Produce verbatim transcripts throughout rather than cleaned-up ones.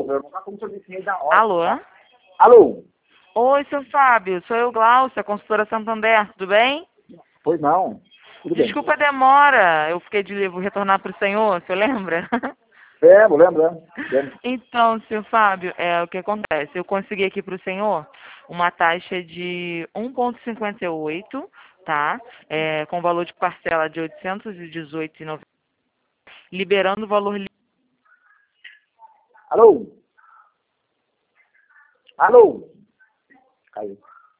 Alô, eu não como se eu disse da hora. Alô? Tá? Alô? Oi, seu Fábio, sou eu, Glaucia, consultora Santander, tudo bem? Pois não. Tudo bem. Desculpa a demora, eu fiquei de vou retornar para o senhor, você lembra? Lembro, lembro, lembro. lembro. Então, seu Fábio, é o que acontece, eu consegui aqui para o senhor uma taxa de um vírgula cinquenta e oito, tá? É, com valor de parcela de oitocentos e dezoito reais e noventa centavos, liberando o valor líquido. Alô? Alô? Caiu.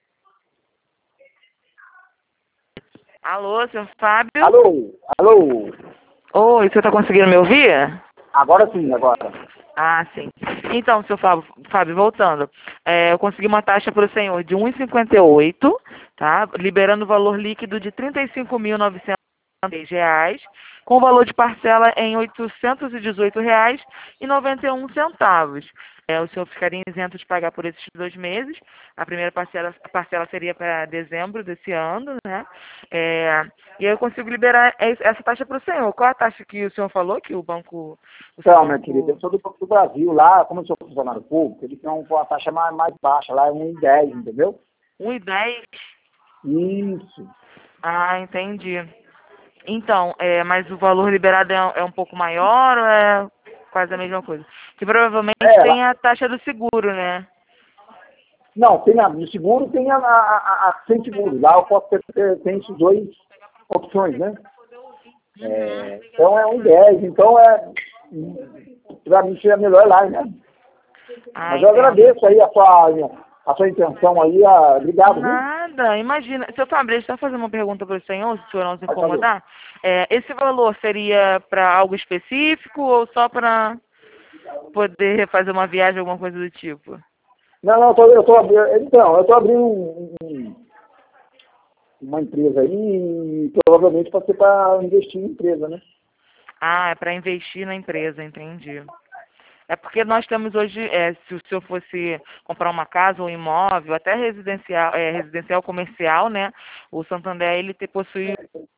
Alô, seu Fábio? Alô? Alô? Oi, você está conseguindo me ouvir? Agora sim, agora. Ah, sim. Então, seu Fábio, Fábio voltando, é, eu consegui uma taxa para o senhor de um vírgula cinquenta e oito, tá? Liberando o valor líquido de trinta e cinco mil novecentos reais, com valor de parcela em oitocentos e dezoito reais e noventa e um centavos. É, o senhor ficaria isento de pagar por esses dois meses. A primeira parcela, a parcela seria para dezembro desse ano, né? É, e aí eu consigo liberar es- essa taxa para o senhor. Qual a taxa que o senhor falou que o banco, o seu Então, minha querida, eu banco sou do Banco do Brasil. Lá, como eu sou funcionário público, eles têm uma taxa mais, mais baixa. Lá é um vírgula dez, entendeu? um e dez? Isso. Ah, entendi. Então, é, mas o valor liberado é, é um pouco maior ou é quase a mesma coisa? Que provavelmente É, lá, tem a taxa do seguro, né? não, tem a, no seguro tem a, a, a, a sem seguro. Lá eu posso ter, ter tem esses dois opções, né? Uhum. É, então é um dez, então é para mim seria melhor lá, né? Ah, Mas eu entendo. agradeço aí a sua, a sua intenção aí, a, obrigado, viu? Nada, imagina. Seu Fabrício, deixa eu fazer uma pergunta para o senhor, se o senhor não se Pode fazer. incomodar. É, esse valor seria para algo específico ou só para poder fazer uma viagem, alguma coisa do tipo? Não, não, eu tô, eu tô abrindo, então, eu tô abrindo um, um, uma empresa aí e provavelmente pode ser para investir em empresa, né? Ah, é para investir na empresa, entendi. É porque nós temos hoje, é, se o senhor fosse comprar uma casa ou um imóvel, até residencial, é, residencial comercial, né? O Santander, ele te possui.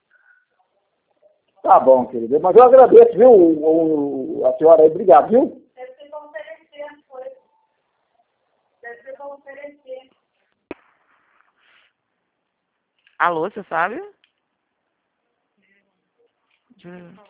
Tá bom, querido. Mas eu agradeço, viu, o, o, a senhora aí, obrigado, viu? Alô, você sabe?